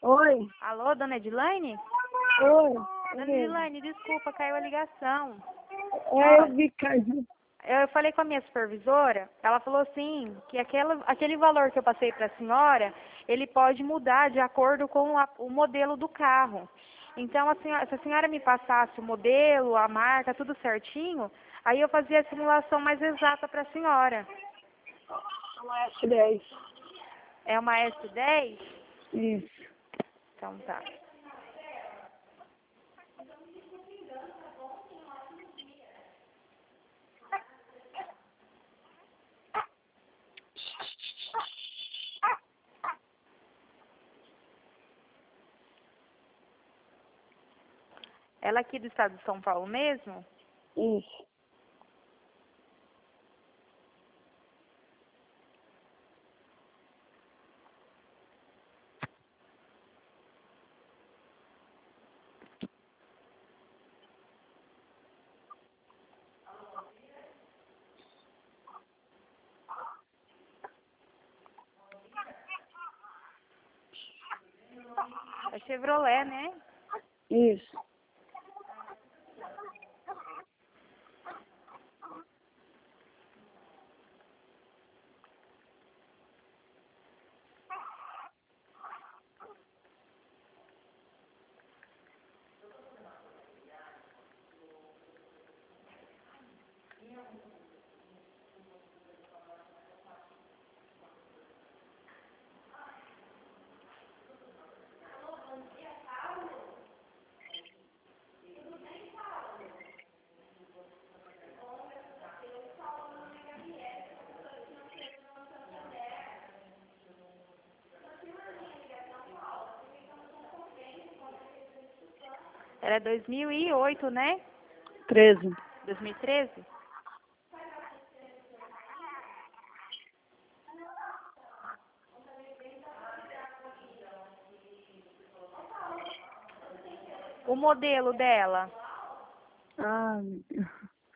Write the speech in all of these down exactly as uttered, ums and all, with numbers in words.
Oi. Alô, dona Edilane? Oi. Dona Edilane, desculpa, caiu a ligação. É, eu vi caiu. Eu falei com a minha supervisora, ela falou assim, que aquela, aquele valor que eu passei para a senhora, ele pode mudar de acordo com a, o modelo do carro. Então, a senhora, se a senhora me passasse o modelo, a marca, tudo certinho, aí eu fazia a simulação mais exata para a senhora. Uma S dez. É uma S dez? Isso. Então tá. Ela é aqui do estado de São Paulo mesmo? Isso. É Chevrolet, né? Isso. Ela é dois mil e oito, né? treze. dois mil e treze? O modelo dela? Ah, meu Deus.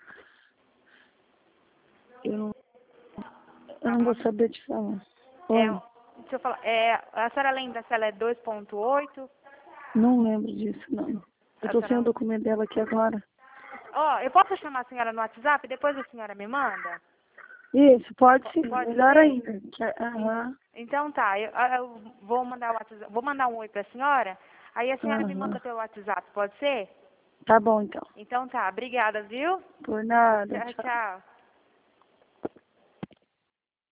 Eu não, eu não vou saber te falar. É, Oi. deixa eu falar. É, a senhora lembra se ela é dois ponto oito? Não lembro disso, não. Eu A tô sem o senhora... documento dela aqui agora. Ó, eu posso chamar a senhora no WhatsApp e depois a senhora me manda? Isso, pode sim. Pode Melhor ser? ainda. Que- Aham. Então tá, eu, eu vou mandar o WhatsApp, vou mandar um oi pra senhora, aí a senhora me manda Aham. pelo WhatsApp, pode ser? Tá bom, então. Então tá, obrigada, viu? Por nada. Tchau, Tchau. tchau.